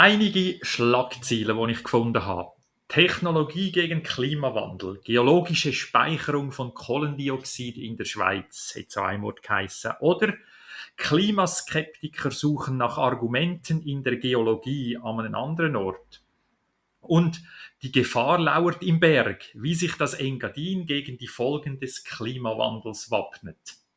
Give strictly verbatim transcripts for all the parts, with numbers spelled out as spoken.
einige Schlagzeilen, die ich gefunden habe. Technologie gegen Klimawandel, geologische Speicherung von Kohlendioxid in der Schweiz, hat so ein Wort geheissen. Oder Klimaskeptiker suchen nach Argumenten in der Geologie an einem anderen Ort. Und die Gefahr lauert im Berg, wie sich das Engadin gegen die Folgen des Klimawandels wappnet.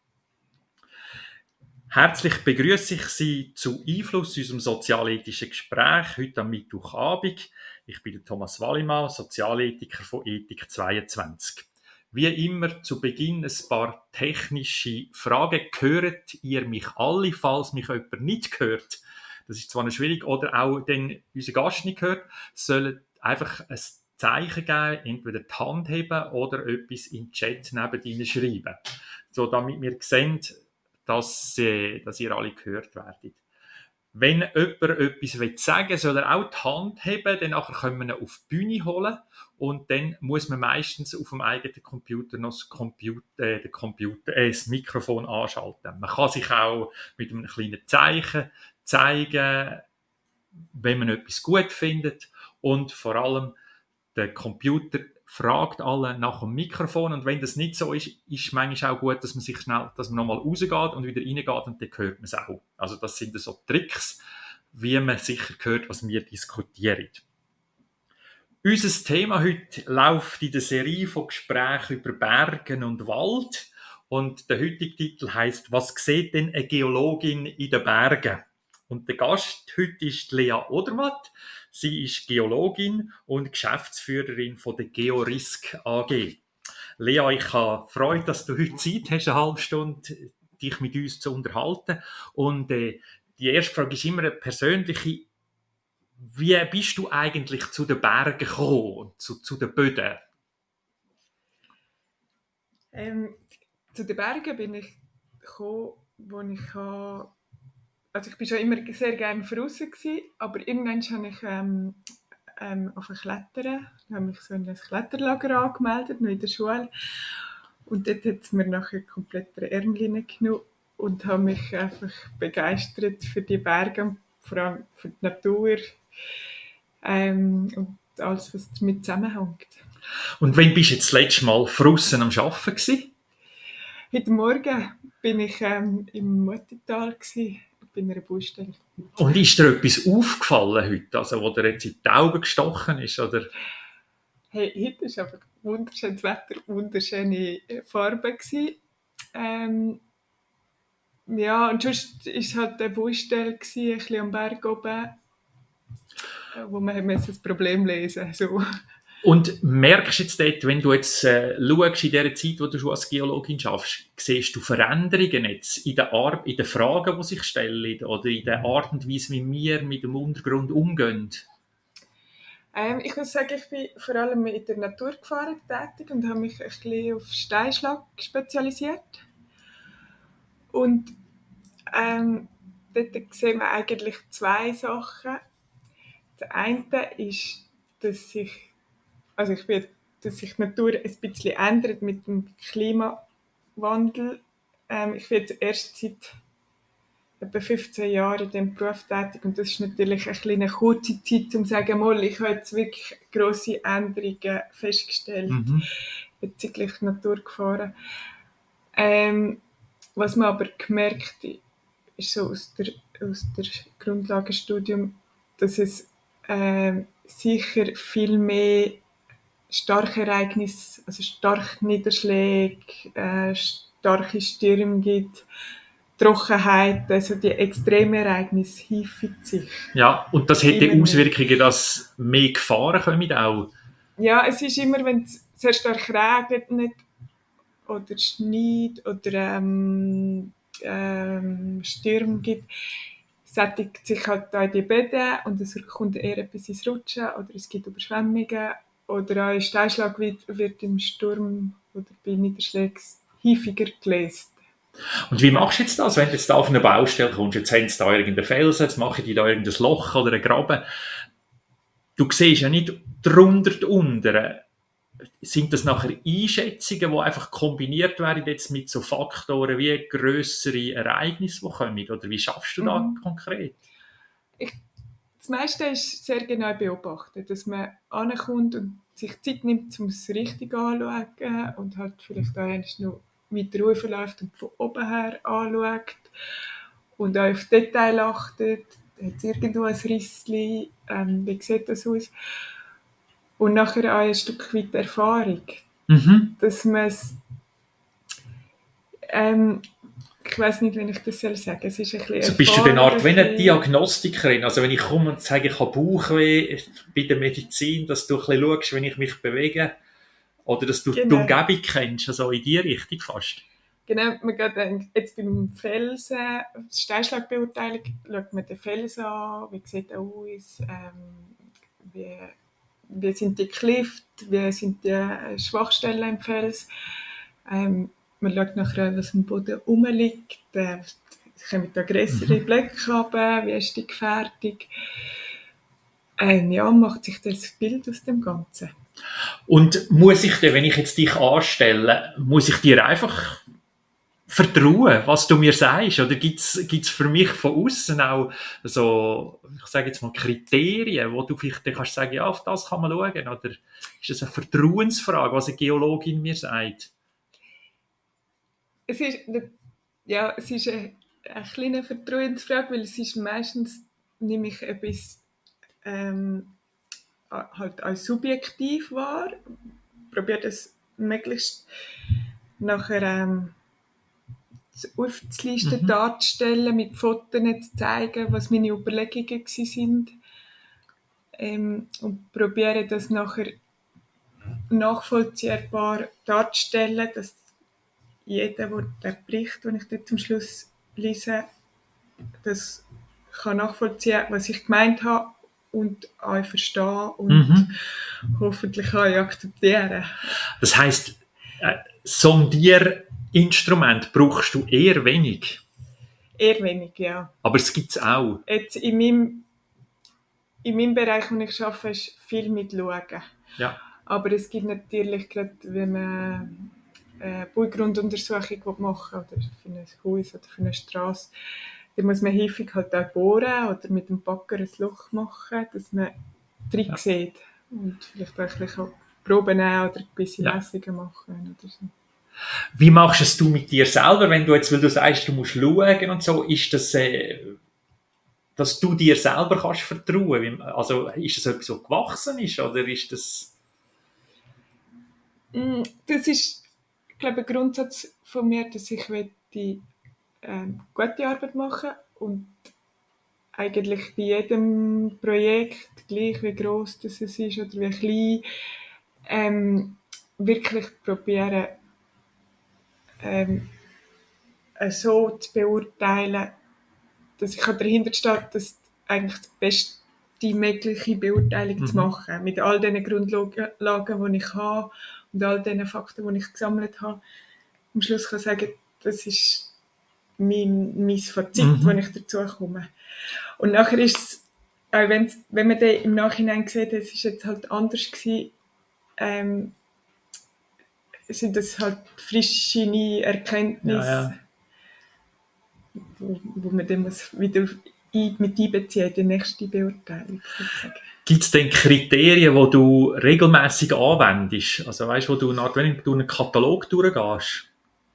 Herzlich begrüße ich Sie zu Einfluss unserem sozialethischen Gespräch heute am Mittwochabend. Ich bin der Thomas Wallimann, Sozialethiker von Ethik zweiundzwanzig. Wie immer zu Beginn ein paar technische Fragen. Hört ihr mich alle, falls mich jemand nicht hört? Das ist zwar noch schwierig, oder auch den unser Gast nicht hört, sollen einfach ein Zeichen geben, entweder die Hand heben oder etwas in den Chat neben ihnen schreiben. So, damit wir sehen, dass, äh, dass ihr alle gehört werdet. Wenn jemand etwas sagen will, soll er auch die Hand heben, dann können wir ihn auf die Bühne holen und dann muss man meistens auf dem eigenen Computer noch das, Computer, äh, den Computer, äh, das Mikrofon anschalten. Man kann sich auch mit einem kleinen Zeichen zeigen, wenn man etwas gut findet, und vor allem der Computer fragt alle nach dem Mikrofon, und wenn das nicht so ist, ist es manchmal auch gut, dass man sich schnell, dass man nochmal rausgeht und wieder reingeht und dann hört man es auch. Also das sind so Tricks, wie man sicher hört, was wir diskutieren. Unser Thema heute läuft in der Serie von Gesprächen über Bergen und Wald, und der heutige Titel heisst: Was sieht denn eine Geologin in den Bergen? Und der Gast heute ist Lea Odermatt. Sie ist Geologin und Geschäftsführerin von der Georisk A G. Lea, ich habe Freude, dass du heute Zeit hast, eine halbe Stunde dich mit uns zu unterhalten. Und äh, die erste Frage ist immer eine persönliche. Wie bist du eigentlich zu den Bergen gekommen, zu, zu den Böden? Ähm, zu den Bergen bin ich gekommen, wo ich habe Also ich war schon immer sehr gerne draussen, aber irgendwann habe ich ähm, ähm, auf ein Klettern, habe mich so in ein Kletterlager angemeldet, noch in der Schule. Und dort hat es mir nachher komplett den Ärmel genommen und habe mich einfach begeistert für die Berge, vor allem für die Natur ähm, und alles, was damit zusammenhängt. Und wann bist du jetzt das letzte Mal draussen am Arbeiten gewesen? Heute Morgen bin ich ähm, im Muttertal gewesen. Bei einer Baustelle. Und ist dir etwas aufgefallen heute, also wo dir jetzt in die Augen gestochen ist? Oder? Hey, heute war einfach wunderschönes Wetter, wunderschöne Farben. Ähm, ja, und sonst war es halt eine Baustelle, ein bisschen am Berg oben, wo man das Problem lesen musste. So. Und merkst du jetzt dort, wenn du jetzt äh, schaust, in dieser Zeit, wo du schon als Geologin schaffst, siehst du Veränderungen jetzt in den, Ar- in den Fragen, die sich stellen, oder in der Art und Weise, wie wir mit dem Untergrund umgehen? Ähm, ich muss sagen, ich bin vor allem in der Naturgefahren tätig und habe mich ein bisschen auf Steinschlag spezialisiert. Und ähm, dort sehen wir eigentlich zwei Sachen. Das eine ist, dass sich, also ich will, dass sich die Natur ein bisschen ändert mit dem Klimawandel. Ähm, ich bin jetzt erst seit etwa fünfzehn Jahren in diesem Beruf tätig und das ist natürlich eine kleine kurze Zeit, um zu sagen, mal, ich habe jetzt wirklich grosse Änderungen festgestellt Mhm. bezüglich Naturgefahren. Ähm, was man aber gemerkt hat, ist so aus der, aus der Grundlagenstudium, dass es äh, sicher viel mehr starke Ereignisse, also starke Niederschläge, äh, starke Stürme gibt, Trockenheit, also die extremen Ereignisse häufen sich. Ja, und das hätte Auswirkungen, dass mehr Gefahren kommen auch? Ja, es ist immer, wenn es sehr stark regnet oder schneit oder ähm, ähm, Stürme gibt, sättigt sich halt da die Böden und es kommt eher etwas ins Rutschen oder es gibt Überschwemmungen oder auch ein Steinschlag wird, wird im Sturm oder bei Niederschlägen häufiger gelesen. Und wie machst du jetzt das, wenn du jetzt da auf eine Baustelle kommst? Jetzt haben sie da irgendeinen Felsen, jetzt machen die da irgendein Loch oder einen Graben. Du siehst ja nicht drunter, unten. Sind das nachher Einschätzungen, die einfach kombiniert werden jetzt mit so Faktoren wie grössere Ereignisse, die kommen? Oder wie schaffst du das mhm. konkret? Ich, das meiste ist sehr genau beobachten, dass man ankommt und sich Zeit nimmt, um es richtig anzuschauen und halt vielleicht auch erst noch weiter raufläuft und von oben her anschaut und auch auf Detail achtet. Hat es irgendwo ein Rissli? Ähm, wie sieht das aus? Und nachher auch ein Stück weit Erfahrung, Mhm. dass man es, ähm, ich weiß nicht, wie ich das soll sagen. Es ist ein bisschen Also bist du eine Art wie eine Erfahrung. Diagnostikerin? Also wenn ich komme und sage, ich habe Bauchweh bei der Medizin, dass du ein bisschen schaust, wenn ich mich bewege, oder dass du die Genau. Umgebung kennst, also in die Richtung fast. Genau, man geht dann jetzt beim Felsen, Steinschlagbeurteilung, schaut man den Felsen an, wie sieht er aus, ähm, wie, wie sind die Klifte, wie sind die äh, Schwachstellen im Fels. Ähm, man schaut nachher, was am Boden rumliegt, äh, kommen da grössere Mhm. Blöcke runter, wie ist die Gefährdung. Ähm, ja, macht sich das Bild aus dem Ganzen. Und muss ich dir, wenn ich jetzt dich anstelle, muss ich dir einfach vertrauen, was du mir sagst? Oder gibt es für mich von außen auch so, ich sage jetzt mal, Kriterien, wo du vielleicht dann kannst sagen, ja, auf das kann man schauen? Oder ist das eine Vertrauensfrage, was eine Geologin mir sagt? Es ist, ja, es ist eine, eine kleine Vertrauensfrage, weil es ist meistens, nehme ich etwas ähm, halt als subjektiv wahr, probiere das möglichst nachher ähm, aufzulisten, Mhm. darzustellen, mit Fotos zu zeigen, was meine Überlegungen sind, ähm, und probiere das nachher nachvollziehbar darzustellen, dass jeder, der den Bericht, den ich dort zum Schluss lese, das kann nachvollziehen, was ich gemeint habe und auch verstehen und Mhm. hoffentlich auch akzeptieren. Das heisst, äh, Sondierinstrument brauchst du eher wenig. Eher wenig, ja. Aber es gibt es auch. Jetzt in meinem, in meinem Bereich, wo ich arbeite, ist viel mit Schauen. Ja. Aber es gibt natürlich, gerade wenn man eine Baugrunduntersuchung machen will, oder für ein Haus oder für eine Straße, dann muss man häufig halt auch bohren oder mit dem Bagger ein Loch machen, dass man drin Ja. sieht und vielleicht auch ein bisschen Proben nehmen oder ein bisschen Ja. Messungen machen oder so. Wie machst es du mit dir selber, wenn du jetzt, weil du sagst, du musst schauen und so, ist das, äh, dass du dir selber kannst vertrauen? Also ist das etwas, was gewachsen ist, oder ist das... Das ist, ich glaube, ein Grundsatz von mir, dass ich die ähm, gute Arbeit machen und eigentlich bei jedem Projekt, gleich wie gross das es ist oder wie klein, ähm, wirklich probieren, ähm, so zu beurteilen, dass ich dahinter stehe, dass eigentlich die beste mögliche Beurteilung Mhm. zu machen, mit all den Grundlagen, die ich habe und all den Fakten, die ich gesammelt habe. Am Schluss kann ich sagen, das ist mein, mein Fazit, Mhm. das ich dazu komme. Und nachher ist es, auch wenn man dann im Nachhinein sieht, es ist jetzt halt anders gewesen, ähm, sind das halt frische neue Erkenntnisse, Ja, ja. wo, wo man dann muss wieder ein, mit einbeziehen in die nächste Beurteilung sozusagen. Gibt es denn Kriterien, die du regelmäßig anwendest? Also weißt du, wo du, nach, wenn du einen Katalog durchgehst?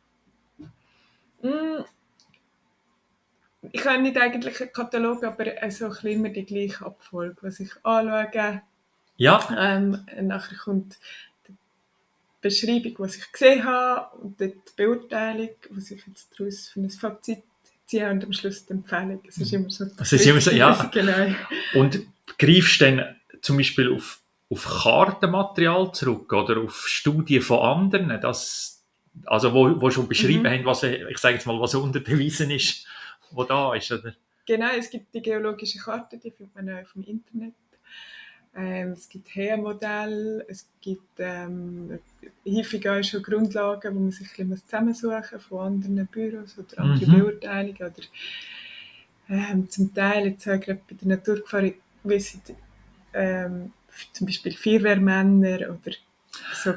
Mm, ich habe nicht eigentlich einen Katalog, aber also ein bisschen immer die gleiche Abfolge, was ich anschaue. Ja. Ähm, nachher kommt die Beschreibung, was ich gesehen habe, und dann die Beurteilung, was ich jetzt daraus für ein Fazit ziehe, und am Schluss die Empfehlung. Es ist immer so. Es ist immer so, ja. Genau. Und greifst du dann zum Beispiel auf, auf Kartenmaterial zurück oder auf Studien von anderen, das, also wo, wo schon beschrieben Mhm. haben, was, ich sage jetzt mal, was unter den Wiesen ist, wo da ist, oder? Genau, es gibt die geologische Karte, die findet man auch auf dem Internet. Ähm, es gibt H E A-Modelle, es gibt ähm, häufig auch schon Grundlagen, wo man sich ein bisschen zusammensuchen muss von anderen Büros oder anderen Mhm. Beurteilungen. Oder, ähm, zum Teil, jetzt auch gerade bei der Naturgefahr, wissen ähm, zum Beispiel Feuerwehrmänner oder so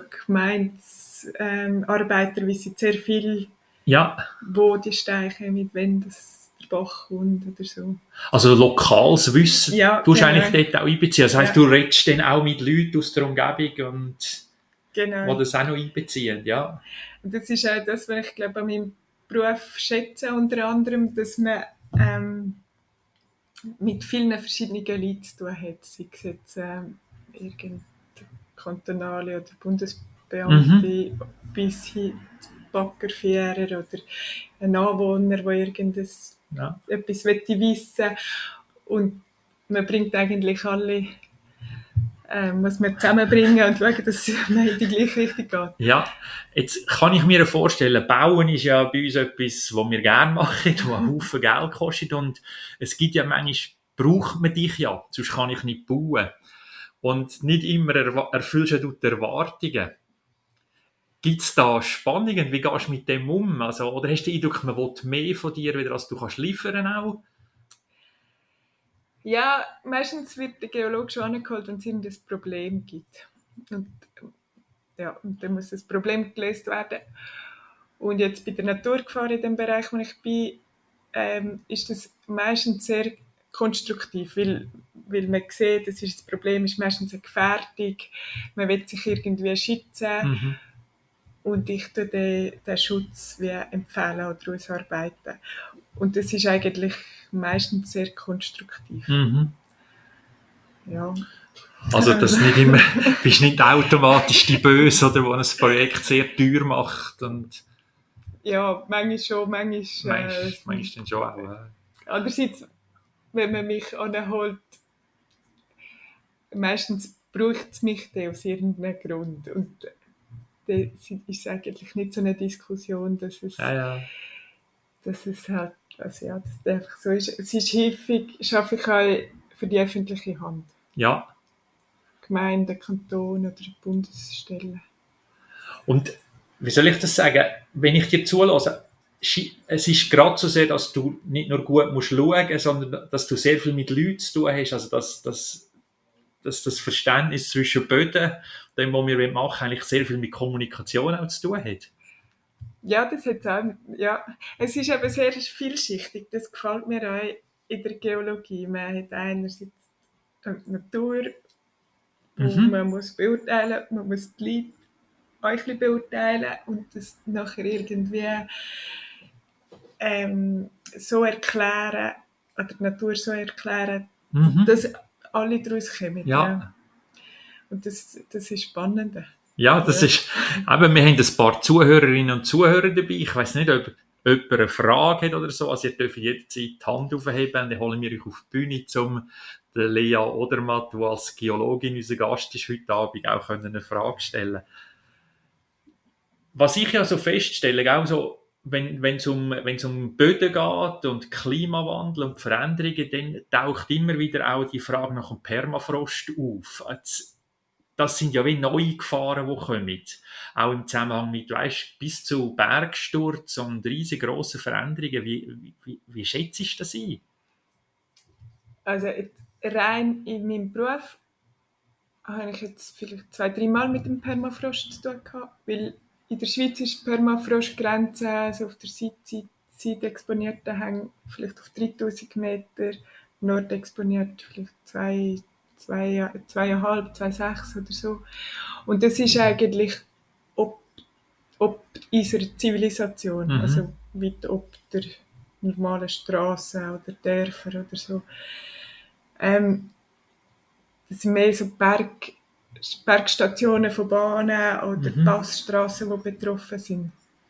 Gemeinsarbeiter ähm, wissen sehr viel, Ja. wo die Steine kommen, wenn das der Bach kommt oder so. Also lokales Wissen, Ja, du hast genau. eigentlich dort auch einbeziehen. Das heisst, Ja. du redest dann auch mit Leuten aus der Umgebung, und Genau. die das auch noch einbeziehen, ja. Und das ist auch das, was ich glaube an meinem Beruf schätze, unter anderem, dass man ähm, mit vielen verschiedenen Leuten zu tun hat. Sei es jetzt ähm, irgendeine kantonale oder Bundesbeamte, Mhm. bis hin zu Baggerfahrer oder ein Anwohner, der irgendetwas Ja. etwas wissen möchte. Und man bringt eigentlich alle, äh, muss man zusammenbringen und schauen, dass man in die gleiche Richtung geht. Ja, jetzt kann ich mir vorstellen, Bauen ist ja bei uns etwas, was wir gerne machen, was einen Haufen Geld kostet, und es gibt ja manchmal, braucht man dich ja, sonst kann ich nicht bauen. Und nicht immer erwa- erfüllst du die Erwartungen. Gibt es da Spannungen? Wie gehst du mit dem um? Also, oder hast du den Eindruck, man will mehr von dir, wieder als du kannst liefern auch? Ja, meistens wird der Geologe schon angeholt, wenn es irgendein Problem gibt. Und, ja, und dann muss das Problem gelöst werden. Und jetzt bei der Naturgefahr in dem Bereich, wo ich bin, ähm, ist das meistens sehr konstruktiv, weil, weil man sieht, das, ist das Problem ist meistens eine Gefährdung, man will sich irgendwie schützen, Mhm. und ich tue den, den Schutz wie empfehlen oder ausarbeiten. Und das ist eigentlich meistens sehr konstruktiv. Mhm. Ja. Also, dass nicht immer, bist nicht automatisch die Böse, oder, die ein Projekt sehr teuer macht, und Ja, manchmal schon, manchmal... manchmal, Äh, manchmal dann schon auch. Ja. andererseits, wenn man mich anholt, meistens braucht es mich dann aus irgendeinem Grund. Und dann ist es eigentlich nicht so eine Diskussion, dass es, Ja, ja. dass es halt, also ja, dass es einfach so ist. Es ist häufig, schaffe ich auch für die öffentliche Hand. Ja. Gemeinden, Kanton oder Bundesstellen. Und wie soll ich das sagen? Wenn ich dir zulasse, es ist gerade so sehr, dass du nicht nur gut musst schauen, sondern dass du sehr viel mit Leuten zu tun hast. Also dass, dass, dass das Verständnis zwischen Böden und dem, was wir machen, eigentlich sehr viel mit Kommunikation auch zu tun hat. Ja, das hat auch, ja. Es ist eben sehr vielschichtig. Das gefällt mir auch in der Geologie. Man hat einerseits die Natur, wo Mhm. man muss beurteilen, man muss die Leute auch ein bisschen beurteilen und das nachher irgendwie ähm, so erklären, oder die Natur so erklären, Mhm. dass alle daraus kommen. Ja. Ja. Und das, das ist spannend. Ja, das Ja. ist, eben, wir haben ein paar Zuhörerinnen und Zuhörer dabei. Ich weiss nicht, ob jemand eine Frage hat oder so. Also ihr dürft jederzeit die Hand aufheben, dann holen wir euch auf die Bühne, um der Lea Odermatt, die als Geologin unser Gast ist heute Abend, auch eine Frage stellen. Was ich ja so feststelle, auch so, wenn es um, wenn's um Böden geht und Klimawandel und Veränderungen, dann taucht immer wieder auch die Frage nach dem Permafrost auf. Jetzt, das sind ja wie neue Gefahren, die kommen. Auch im Zusammenhang mit, weißt, bis zu Bergsturz und riesengroßen Veränderungen. Wie, wie, wie schätzt du das ein? Also jetzt rein in meinem Beruf habe ich jetzt vielleicht zwei, drei Mal mit dem Permafrost zu tun gehabt, weil in der Schweiz ist die Permafrostgrenze, also auf der Südseite Seite exponierten Hänge vielleicht auf dreitausend Meter, Nord exponiert vielleicht zwei, zwei, zweieinhalb, zwei Komma sechs oder so. Und das ist eigentlich ob, ob unserer Zivilisation, Mhm. also weit ob der normalen Straßen oder Dörfer oder so. Ähm, das sind mehr so Berg, Bergstationen von Bahnen oder Mhm. Passstraßen, die betroffen sind.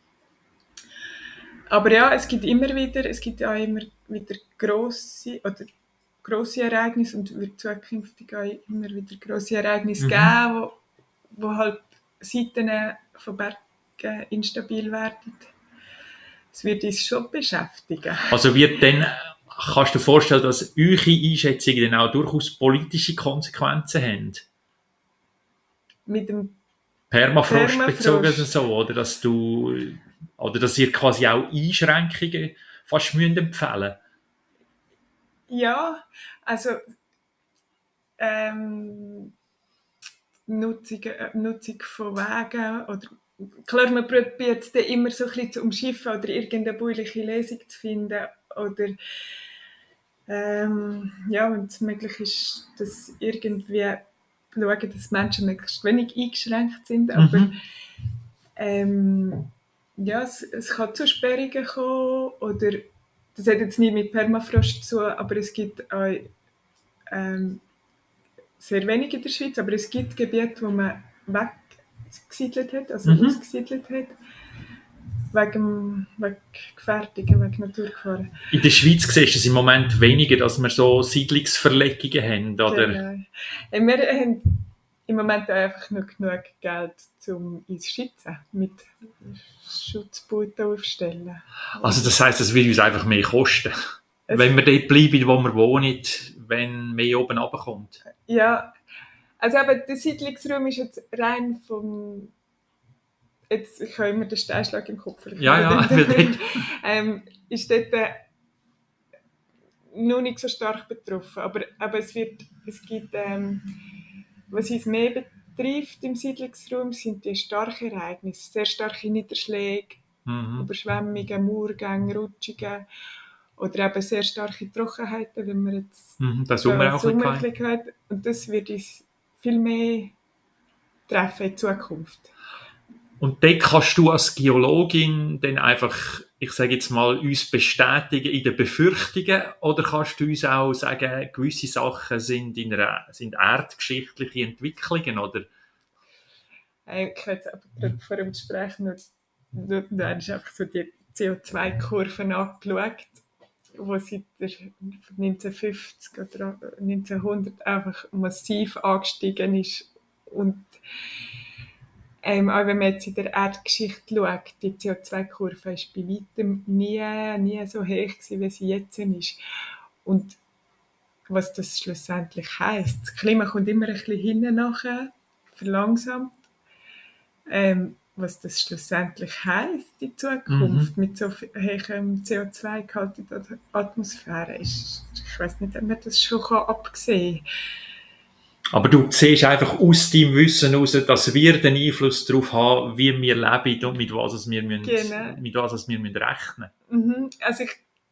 Aber ja, es gibt immer wieder, es gibt auch immer wieder grosse oder grosse Ereignisse und wird zukünftig auch immer wieder grosse Ereignisse Mhm. geben, wo, wo halt Seiten von Bergen instabil werden. Das wird uns schon beschäftigen. Also wird dann, kannst du dir vorstellen, dass eure Einschätzungen dann auch durchaus politische Konsequenzen haben? Mit dem Permafrost bezogen oder Permafrost. so, oder dass du, oder dass ihr quasi auch Einschränkungen fast müsst empfehlen. Ja, also ähm, Nutzung, äh, Nutzung von Wegen oder klar, man probiert es immer so ein bisschen zu umschiffen oder irgendeine bauliche Lösung zu finden, oder ähm, ja, wenn es möglich ist, dass irgendwie schauen, dass Menschen möglichst wenig eingeschränkt sind, aber Mhm. ähm, ja, es, es kann zu Sperrungen kommen oder das hat jetzt nicht mit Permafrost zu tun, aber es gibt auch ähm, sehr wenig in der Schweiz, aber es gibt Gebiete, wo man weggesiedelt hat, also Mhm. ausgesiedelt hat, wegen, wegen Gefährdungen, wegen Naturgefahren. In der Schweiz siehst du es im Moment weniger, dass wir so Siedlungsverlegungen haben, oder? Genau. Äh, Wir haben im Moment auch einfach nicht genug Geld, um uns zu schützen, mit Schutzbooten aufstellen. Also das heisst, es wird uns einfach mehr kosten. Es, Wenn wir dort bleiben, wo wir wohnen, wenn mehr oben runterkommt. ja, also aber der Siedlungsraum ist jetzt rein vom... Jetzt, ich habe immer den Steinschlag im Kopf. Ja, ja, weil dort... ähm, ist dort äh, noch nicht so stark betroffen. Aber, aber es, wird, es gibt, ähm, was uns mehr betrifft im Siedlungsraum, sind die starken Ereignisse. Sehr starke Niederschläge, Mhm. Überschwemmungen, Murgänge, Rutschungen oder eben sehr starke Trockenheiten, wenn man jetzt Mhm, den Sommer auch ein bisschen hat. Und das wird uns viel mehr treffen in Zukunft. Und dort kannst du als Geologin dann einfach, ich sage jetzt mal, uns bestätigen in den Befürchtungen, oder kannst du uns auch sagen, gewisse Sachen sind, in einer, sind erdgeschichtliche Entwicklungen, oder? Ich habe jetzt aber gerade vor dem Gespräch noch, noch, noch einfach so die C O zwei Kurven angeschaut, wo seit der neunzehnhundertfünfzig oder neunzehnhundert einfach massiv angestiegen ist. Und ähm, auch wenn man jetzt in der Erdgeschichte schaut, die C O zwei Kurve war bei weitem nie, nie so hoch gewesen, wie sie jetzt ist. Und was das schlussendlich heisst, das Klima kommt immer ein bisschen hinten nachher, verlangsamt. Ähm, was das schlussendlich heisst in Zukunft, mhm. mit so hohem C O zwei Gehalt in der Atmosphäre, ist, ich weiß nicht, ob man das schon absehen kann. Aber du siehst einfach aus deinem Wissen heraus, dass wir den Einfluss darauf haben, wie wir leben und mit was wir, müssen, genau. mit was wir müssen rechnen müssen. Mhm. Also ich,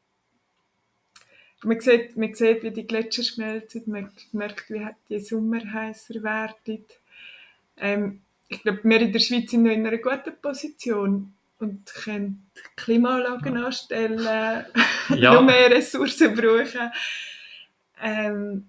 man, sieht, man sieht, wie die Gletscher schmelzen, man merkt, wie die Sommer heißer werden. Ähm, ich glaube, wir in der Schweiz sind noch in einer guten Position und können Klimaanlagen ja. anstellen, ja. noch mehr Ressourcen brauchen. Ähm,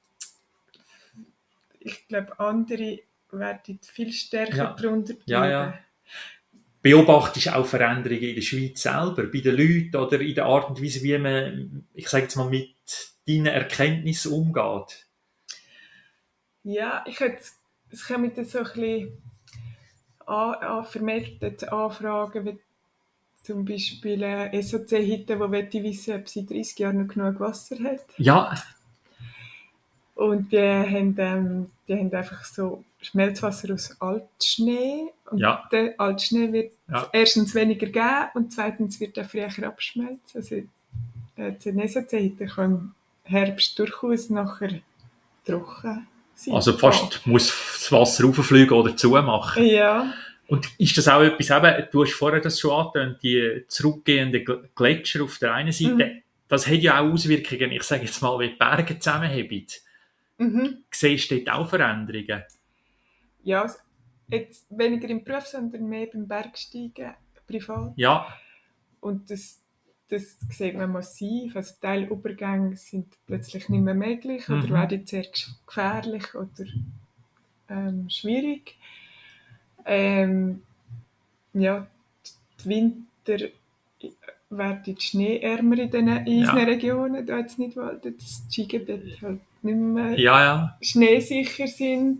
ich glaube, andere werden viel stärker ja. darunter bleiben. Ja, ja. Beobachtest du auch Veränderungen in der Schweiz selber, bei den Leuten oder in der Art und Weise, wie man, ich sage jetzt mal, mit deinen Erkenntnissen umgeht? Ja, ich hätte, es kommen jetzt so ein bisschen an, an, vermeldete Anfragen, wie zum Beispiel äh, S O C-Hütte, die wissen, ob sie in dreißig Jahren noch genug Wasser hat. Ja. Und die haben, ähm, die haben einfach so Schmelzwasser aus Altschnee. Und ja. der Altschnee wird ja. erstens weniger geben und zweitens wird er früher abschmelzen. Also äh, die S O C-Hütte kann im Herbst durchaus nachher trocken sein. Also fast oh. muss das Wasser rauffliegen oder zumachen. Ja. Und ist das auch etwas, eben, du hast vorher das schon angetönt, die zurückgehenden Gletscher auf der einen Seite, mhm. das hat ja auch Auswirkungen, ich sage jetzt mal, wie die Berge zusammenheben. Mhm. Siehst du dort auch Veränderungen? Ja, jetzt weniger im Beruf, sondern mehr beim Bergsteigen, privat. Ja. Und das, das sieht man massiv. Also Teilübergänge sind plötzlich nicht mehr möglich mhm. oder werden sehr gefährlich oder ähm, schwierig. Ähm, ja, die Winter werden schneeärmer in diesen ja. Regionen, da jetzt nicht weil das Skigebiet halt nicht mehr ja, ja. schneesicher sind.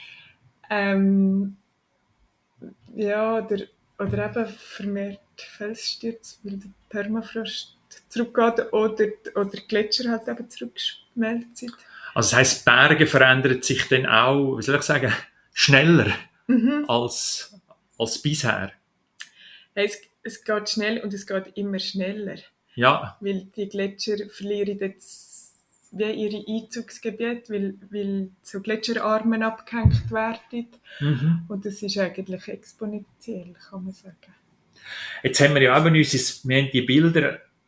Ähm, ja, oder, oder eben vermehrt Felsstürze, weil der Permafrost zurückgeht oder, oder Gletscher halt eben zurückschmelzen. Also das heisst, Berge verändern sich dann auch, wie soll ich sagen, schneller mhm. als, als bisher? Es, es geht schnell und es geht immer schneller. Ja. Weil die Gletscher verlieren jetzt wie ihre Einzugsgebiete, weil, weil so Gletscherarmen abgehängt werden. Mhm. Und das ist eigentlich exponentiell, kann man sagen. Jetzt haben wir ja eben uns, wir haben die Bilder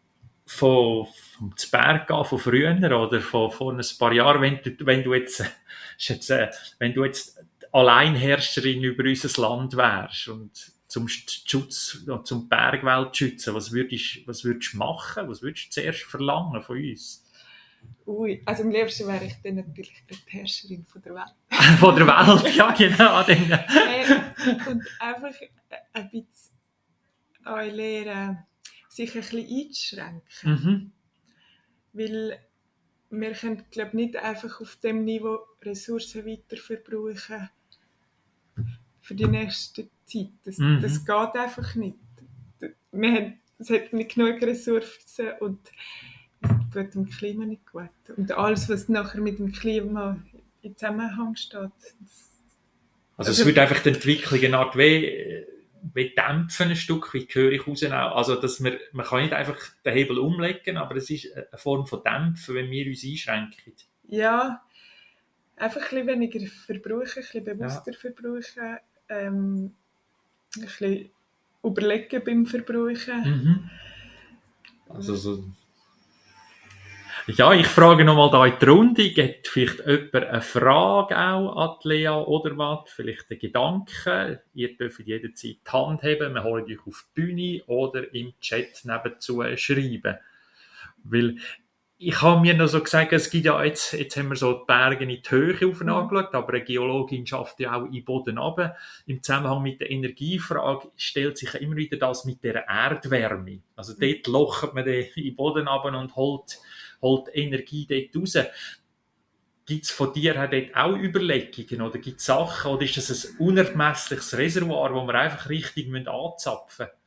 von, vom Berg gehen, von früher oder von, von ein paar Jahren, wenn du, wenn du jetzt, jetzt äh, wenn du jetzt Alleinherrscherin über unser Land wärst und zum Schutz, zum Bergwelt schützen, was würdest, was würdest du machen? Was würdest du zuerst verlangen von uns? Ui, also am liebsten wäre ich dann natürlich die Herrscherin von der Welt. Von der Welt, ja genau. äh, und einfach ein bisschen euch lernen, sich ein bisschen einzuschränken. Mhm. Weil wir können, glaube ich, nicht einfach auf dem Niveau Ressourcen weiterverbrauchen für die nächste Zeit. Das, Mhm. das geht einfach nicht. Wir haben, es hat nicht genug Ressourcen und es tut dem Klima nicht gut. Und alles, was nachher mit dem Klima in Zusammenhang steht. Das, also es würde einfach die Entwicklung eine Art wie, wie dämpfen, ein Stück weit, höre ich raus. Also dass wir, man kann nicht einfach den Hebel umlegen, aber es ist eine Form von Dämpfen, wenn wir uns einschränken. Ja, einfach ein bisschen weniger verbrauchen, ein bisschen bewusster ja. verbrauchen, ähm, ein bisschen überlegen beim Verbrauchen. Mhm. Also so. Ja, ich frage nochmal da in die Runde, gibt vielleicht jemand eine Frage auch an Lea oder was? Vielleicht einen Gedanken? Ihr dürft jederzeit die Hand heben, wir holen euch auf die Bühne oder im Chat nebenzu schreiben. Weil ich habe mir noch so gesagt, es gibt ja jetzt, jetzt haben wir so die Berge in die Höhe auf mhm. angeschaut, aber eine Geologin schafft ja auch in den Boden runter. Im Zusammenhang mit der Energiefrage stellt sich ja immer wieder das mit der Erdwärme. Also mhm. dort locht man den in den Boden runter und holt, holt Energie dort raus. Gibt es von dir dort auch Überlegungen oder gibt es Sachen oder ist das ein unermessliches Reservoir, das wir einfach richtig anzapfen müssen?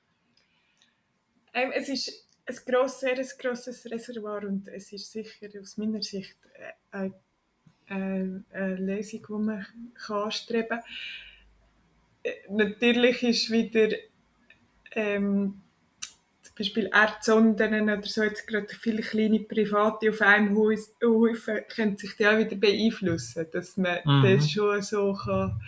Ähm, es ist ein gross, sehr ein grosses Reservoir und es ist sicher aus meiner Sicht eine, eine, eine Lösung, die man anstreben kann. Natürlich ist wieder ähm, zum Beispiel Erdsonden oder so, jetzt gerade viele kleine Private auf einem Haufen können sich die auch wieder beeinflussen, dass man mhm. das schon so kann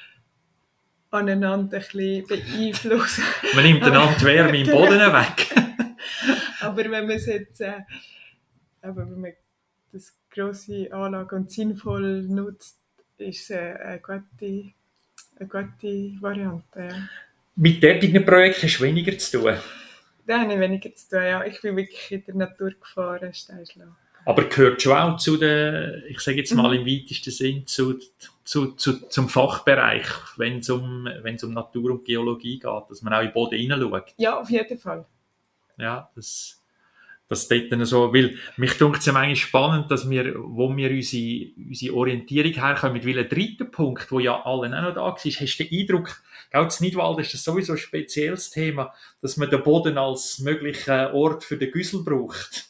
aneinander ein bisschen beeinflussen. Man nimmt einander die Wärme im Boden weg. Aber wenn man es jetzt, äh, aber wenn man das grosse Anlage und sinnvoll nutzt, ist es äh, eine gute, eine gute Variante. Ja. Mit derartigen Projekten hast du weniger zu tun? Da habe ich weniger zu tun, ja. Ich bin wirklich in der Natur gefahren, Steinschlag. Aber gehört schon auch zu den, ich sage jetzt mal im weitesten Sinn, zu, zu, zu, zum Fachbereich, wenn es um, wenn es um Natur und Geologie geht, dass man auch in den Boden hineinschaut? Ja, auf jeden Fall. Ja, das, das dort dann so, weil mich denkt es ja manchmal spannend, dass wir, wo wir unsere, unsere Orientierung herkommen, weil ein dritter Punkt, der ja allen auch noch da war, hast du den Eindruck, auch in Nidwald ist das sowieso ein spezielles Thema, dass man den Boden als möglichen Ort für den Güssel braucht.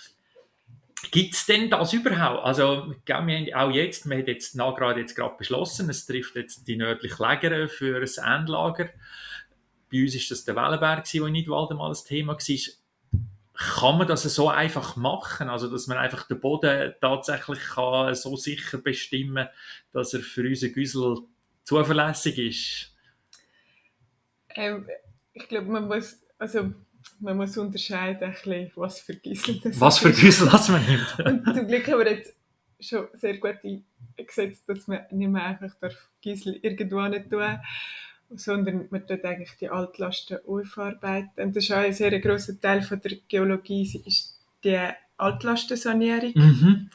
Gibt es denn das überhaupt? Also, wir haben auch jetzt, wir haben jetzt gerade jetzt gerade beschlossen, es trifft jetzt die nördliche Lägere für ein Endlager. Bei uns war das der Wellenberg, der in Nidwald mal ein Thema war. Kann man das so einfach machen? Also, dass man einfach den Boden tatsächlich kann so sicher bestimmen kann, dass er für unseren Güssel zuverlässig ist? Ähm, ich glaube, man muss, also man muss unterscheiden, ein bisschen, was für Güssel das Was für Güssel das man nimmt. Und zum Glück haben wir jetzt schon sehr gut eingesetzt, dass man nicht mehr einfach Güssel irgendwo nicht tun darf, sondern man tut eigentlich die Altlasten aufarbeiten. Und das ist auch ein sehr grosser Teil von der Geologie, ist die Altlastensanierung, mhm.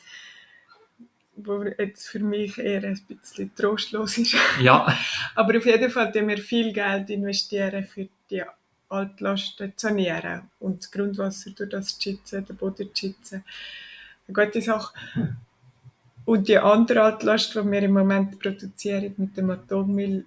wo jetzt für mich eher ein bisschen trostlos ist. Ja. Aber auf jeden Fall investieren wir viel Geld investieren für die Altlasten zu sanieren und das Grundwasser durch das zu schützen, den Boden zu schützen. Eine gute Sache. Und die andere Altlast, die wir im Moment produzieren mit dem Atommüll,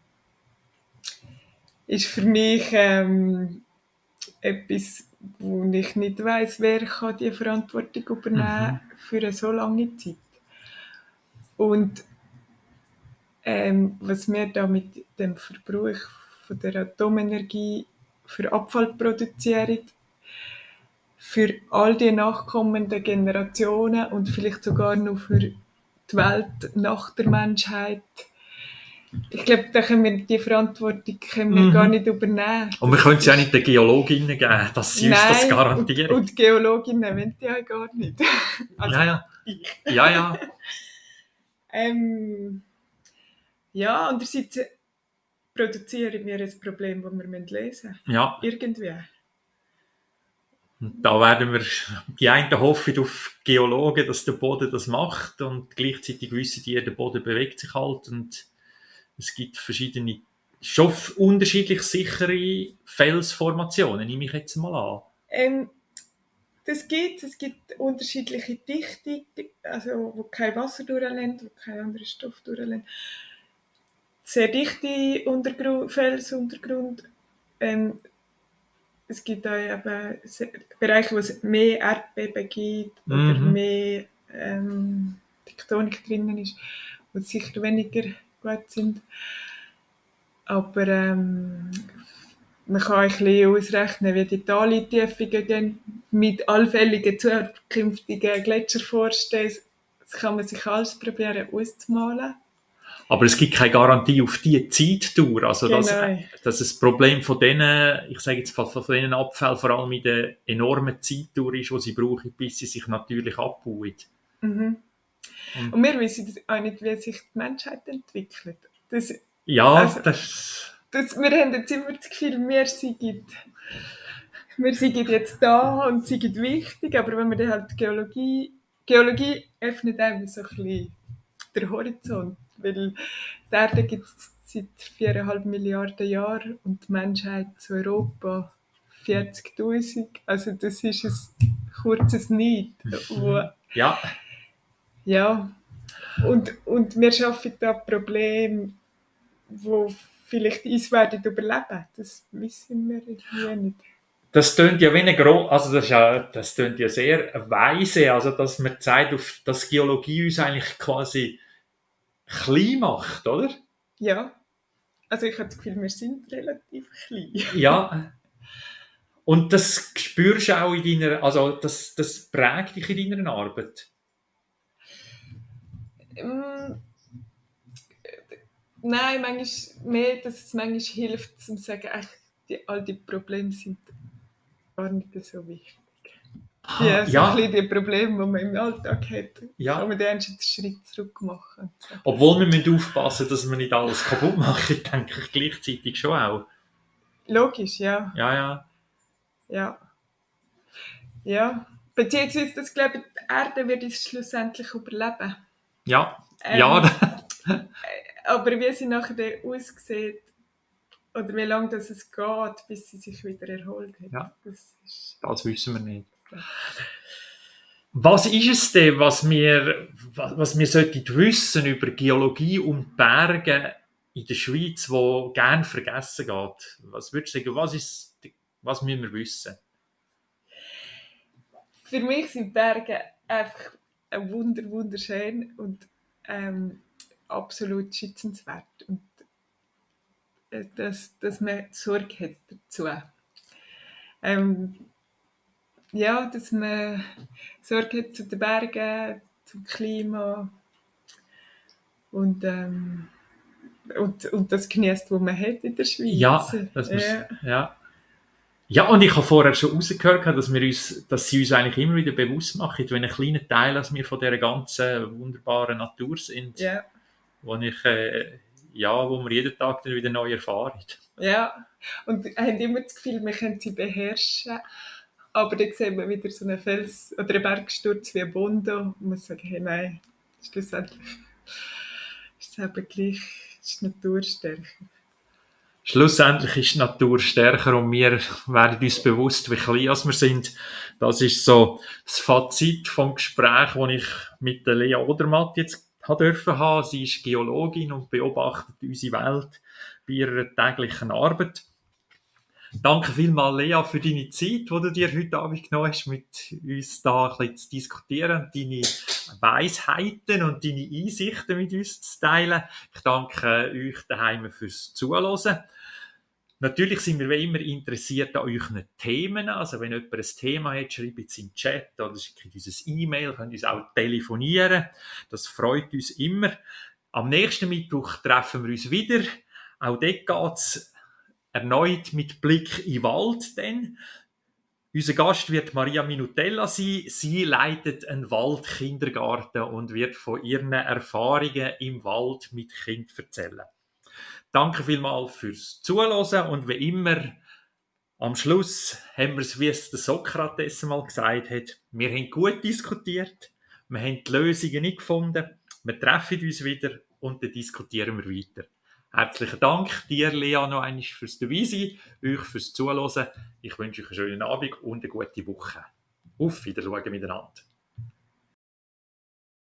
ist für mich ähm, etwas, wo ich nicht weiss, wer kann die Verantwortung übernehmen kann mhm. für eine so lange Zeit. Und ähm, was wir da mit dem Verbrauch von der Atomenergie für Abfall produzieren, für all die nachkommenden Generationen und vielleicht sogar noch für die Welt nach der Menschheit, Ich glaube, da können wir die Verantwortung können wir Mhm. gar nicht übernehmen. Und wir können es ja nicht den Geologinnen geben, dass sie uns das Nein, garantieren. Und, und die Geologinnen wollen die ja gar nicht. Also, ja, ja. ich. Ja, ja. Ähm, ja, andererseits produzieren wir ein Problem, das wir lösen müssen. Ja. Irgendwie. Und da werden wir, die einen hoffen auf Geologen, dass der Boden das macht und gleichzeitig wissen die, der Boden bewegt sich halt und es gibt verschiedene, schon unterschiedlich sichere Felsformationen, nehme ich jetzt mal an. Ähm, das gibt es. gibt unterschiedliche Dichte, also wo kein Wasser durchlässt, wo kein anderer Stoff durchlässt. Sehr dichte Untergrund, Felsuntergrund. Ähm, es gibt auch eben Bereiche, wo es mehr Erdbeben gibt oder Mhm. mehr ähm, Tektonik drinnen ist, wo sicher weniger gut sind. Aber ähm, man kann ein bisschen ausrechnen, wie die Talentiefungen gehen mit allfälligen zukünftigen Gletschervorstehen. Das kann man sich alles probieren auszumalen. Aber es gibt keine Garantie auf diese Zeitdauer. Also Genau. dass, dass das Problem von denen, ich sage jetzt von, von diesen Abfällen vor allem in der enormen Zeitdauer ist, die sie brauchen, bis sie sich natürlich abbauen. Mhm. Und, Und wir wissen auch nicht, wie sich die Menschheit entwickelt. Das, ja, also, das... das... Wir haben jetzt immer das Gefühl, wir sind, wir sind jetzt da und sind wichtig, aber wenn wir dann halt Geologie... Geologie öffnet einem so ein bisschen den Horizont, weil die Erde gibt es seit viereinhalb Milliarden Jahren und die Menschheit zu Europa vierzigtausend. Also das ist ein kurzes Nicht. Wo, ja. ja. Und, und wir schaffen da Probleme, die vielleicht uns werden überleben. Das wissen wir irgendwie nicht. Das tönt ja wie eine gro also das ist ja, das tönt ja sehr weise, also dass man zeigt, auf, dass Geologie uns eigentlich quasi klein macht, oder? Ja. Also ich habe das Gefühl, wir sind relativ klein. Ja. Und das spürst du auch in deiner, also das, das prägt dich in deiner Arbeit? Mm, nein, manchmal mehr, dass es manchmal hilft, zu sagen, echt, die, all die Probleme sind gar nicht so wichtig. Die, Ah, so ja. ein bisschen die Probleme, die man im Alltag hat, Ja. kann man dann einen Schritt zurück machen. Obwohl wir müssen aufpassen, dass wir nicht alles kaputt machen, denke ich gleichzeitig schon auch. Logisch, ja. Ja, ja. Ja. Ja. Beziehungsweise, das glaube ich, die Erde wird uns schlussendlich überleben. Ja. Ähm, ja. aber wie sie nachher aussieht, oder wie lange das es geht, bis sie sich wieder erholt hat, Ja. das, ist, das wissen wir nicht. Was ist es denn, was wir, was wir sollten wissen über Geologie und Berge in der Schweiz, wo gern vergessen geht? Was würdest du sagen, was, ist, was müssen wir wissen? Für mich sind Berge einfach ein Wunder, wunderschön und ähm, absolut schützenswert. Und äh, dass, dass man Sorge hat dazu. Ähm, ja, dass man Sorge hat zu den Bergen, zum Klima und, ähm, und, und das genießt, was man hat in der Schweiz. Ja, das muss, ja. ja. Ja, und ich habe vorher schon rausgehört, dass, wir uns, dass sie uns eigentlich immer wieder bewusst machen, wenn ein kleiner Teil, dass wir von dieser ganzen wunderbaren Natur sind, ja. wo, ich, äh, ja, wo wir jeden Tag dann wieder neu erfahren. Ja, und haben immer das Gefühl, wir können sie beherrschen, aber dann sehen wir wieder so einen Fels- oder einen Bergsturz wie ein Bondo und man sagt, hey, nein, schlussendlich ist es eben gleich, ist die Natur stärker. Schlussendlich ist die Natur stärker und wir werden uns bewusst, wie klein wir sind. Das ist so das Fazit vom Gespräch, das ich mit der Lea Odermatt jetzt dürfen haben. Sie ist Geologin und beobachtet unsere Welt bei ihrer täglichen Arbeit. Danke vielmals, Lea, für deine Zeit, die du dir heute Abend genommen hast, mit uns da ein bisschen zu diskutieren, deine Weisheiten und deine Einsichten mit uns zu teilen. Ich danke euch daheim fürs Zuhören. Natürlich sind wir wie immer interessiert an euren Themen. Also wenn jemand ein Thema hat, schreibt es in den Chat oder schickt uns ein E-Mail, könnt uns auch telefonieren. Das freut uns immer. Am nächsten Mittwoch treffen wir uns wieder. Auch dort geht es erneut mit Blick in den Wald. Dann. Unser Gast wird Maria Minutella sein. Sie leitet einen Waldkindergarten und wird von ihren Erfahrungen im Wald mit Kindern erzählen. Danke vielmals fürs Zuhören und wie immer, am Schluss haben wir es, wie es der Sokrates mal gesagt hat, wir haben gut diskutiert, wir haben die Lösungen nicht gefunden, wir treffen uns wieder und dann diskutieren wir weiter. Herzlichen Dank dir, Lea, noch einmal fürs Dabeisein, euch fürs Zuhören. Ich wünsche euch einen schönen Abend und eine gute Woche. Auf Wiedersehen miteinander.